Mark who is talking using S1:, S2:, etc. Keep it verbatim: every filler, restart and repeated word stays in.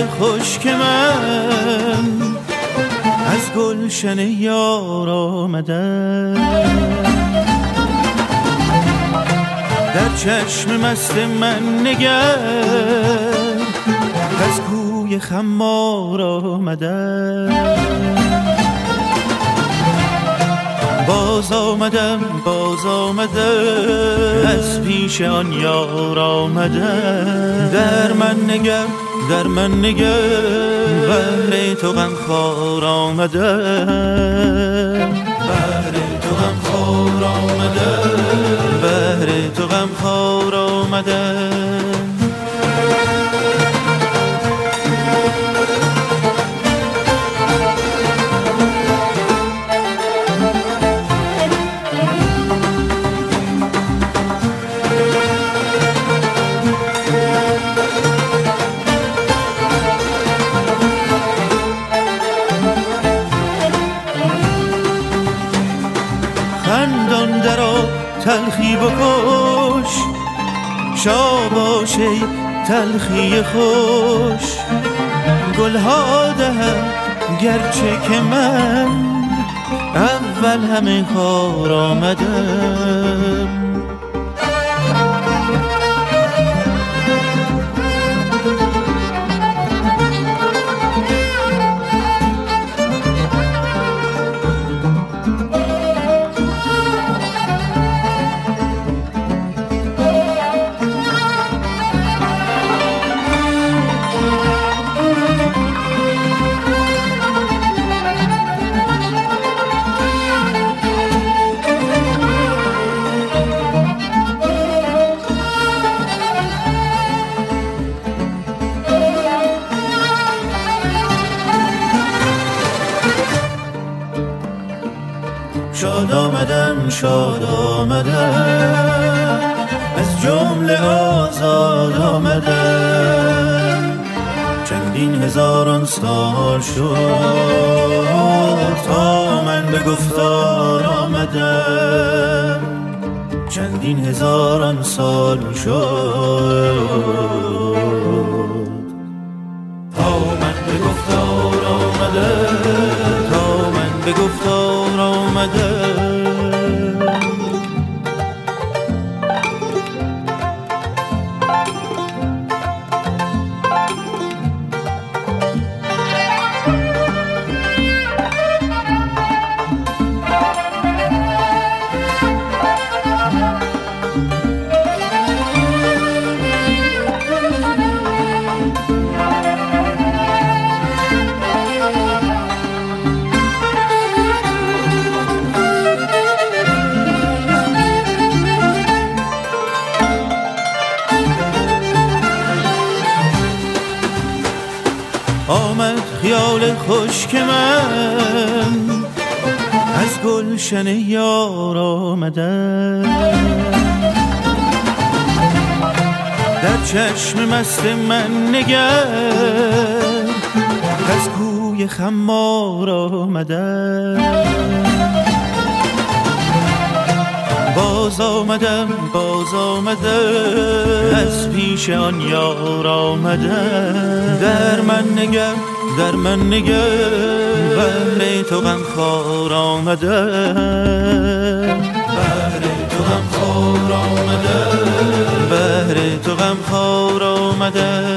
S1: خشک من از گلشن یار آمده، در چشم مست من نگر از کوی خمار آمده. باز آمدم باز آمده از پیش آن یار آمده، در من نگر در من نگر بهر تو غمخوار آمده، بهر تو غمخوار آمده، بهر تو غمخوار آمده. خندان درآ تلخی بکش، شاباش ای تلخی خوش، گلها دهم گرچه که من اول همه خار آمدم. شاد آمدم شاد آمدم از جمله آزاد آمدم، چندین هزاران سال شد تا من به گفتار آمدم، چندین هزاران سال شد تا من به گفتار آمدم، تا من به گفتار آمدم. آمد خیال خشک من از گلشن یار آمده، در چشم مست من نگر از کوی خمار آمده. باز آمدم باز آمده از پیش آن یار آمده، در من نگر در من نگر بهر تو غمخوار آمده، بهر تو غمخوار آمده، بهر تو غمخوار آمده.